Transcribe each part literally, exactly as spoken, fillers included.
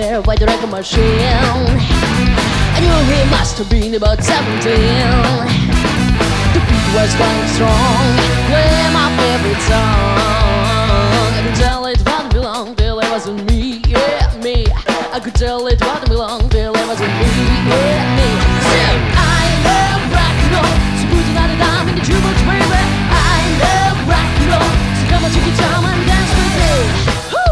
there by the record machine. I knew he must have been about seventeen. The beat was going strong, play my favorite song. I could tell it wasn't belong till it wasn't me, yeah, me. I could tell it wasn't belong till it wasn't me, yeah, me. Sing, I love rock and roll, so put another dime in the jukebox, baby. I love rock and roll, so come on, take your time and dance with me. Woo!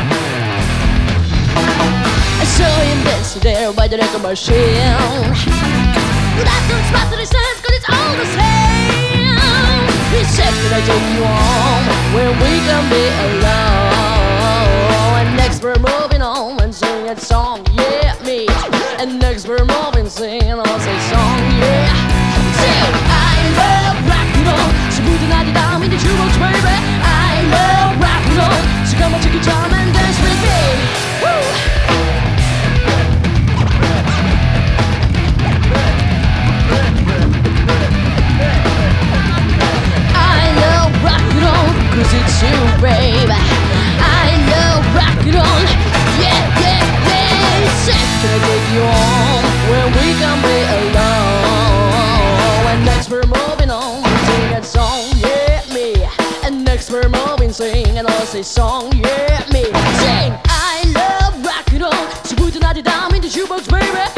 I saw him dancing there by the record machine. That don't matter, he says, cause it's all the same. He said, can I take you home where we can be alone? And next we're moving on and sing that song, yeah, me. And next we're moving, singing all that song, yeah. Sing, I love rock and roll, so put the night down in the jukebox, baby. I love rock and roll, so come on, take your time and dance with me. Woo! Cause it's you, babe. I know rock and roll. Yeah, yeah, yeah. Said, can I take you home where we can be alone? And next we're moving on, sing that song, yeah, me. And next we're moving, sing and I'll say song, yeah, me. Sing, I love rock and roll, so put another dime in the jukebox, baby.